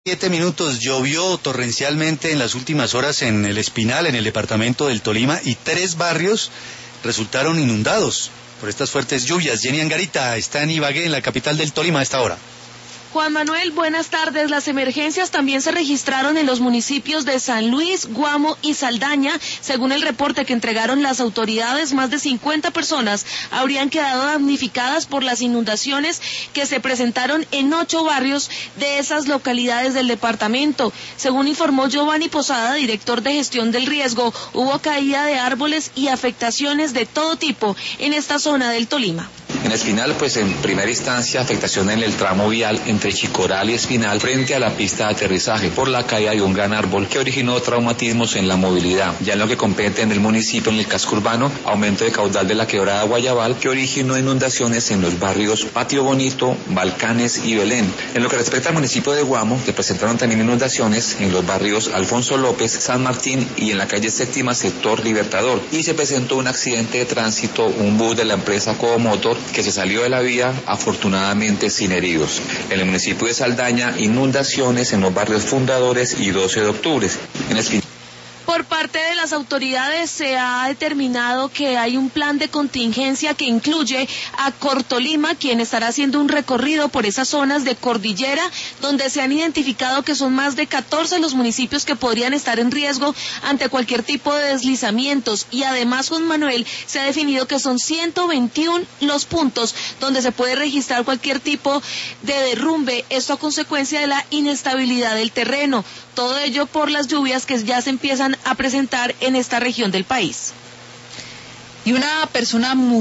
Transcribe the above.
7 minutos, llovió torrencialmente en las últimas horas en el Espinal, en el departamento del Tolima, y 3 barrios resultaron inundados por estas fuertes lluvias. Jenny Angarita está en Ibagué, en la capital del Tolima, a esta hora. Juan Manuel, buenas tardes. Las emergencias también se registraron en los municipios de San Luis, Guamo y Saldaña. Según el reporte que entregaron las autoridades, más de 50 personas habrían quedado damnificadas por las inundaciones que se presentaron en 8 barrios de esas localidades del departamento. Según informó Giovanni Posada, director de gestión del riesgo, hubo caída de árboles y afectaciones de todo tipo en esta zona del Tolima. En Espinal, pues en primera instancia, afectación en el tramo vial entre Chicoral y Espinal frente a la pista de aterrizaje por la caída de un gran árbol que originó traumatismos en la movilidad. Ya en lo que compete en el municipio, en el casco urbano, aumento de caudal de la quebrada Guayabal que originó inundaciones en los barrios Patio Bonito, Balcanes y Belén. En lo que respecta al municipio de Guamo, se presentaron también inundaciones en los barrios Alfonso López, San Martín y en la calle Séptima, sector Libertador. Y se presentó un accidente de tránsito, un bus de la empresa Comotor que se salió de la vía, afortunadamente sin heridos. En el municipio de Saldaña, inundaciones en los barrios Fundadores y 12 de octubre. Por parte de las autoridades se ha determinado que hay un plan de contingencia que incluye a Cortolima, quien estará haciendo un recorrido por esas zonas de cordillera, donde se han identificado que son más de 14 los municipios que podrían estar en riesgo ante cualquier tipo de deslizamientos. Y además, Juan Manuel, se ha definido que son 121 los puntos donde se puede registrar cualquier tipo de derrumbe, esto a consecuencia de la inestabilidad del terreno. Todo ello por las lluvias que ya se empiezan a presentar en esta región del país. Y una persona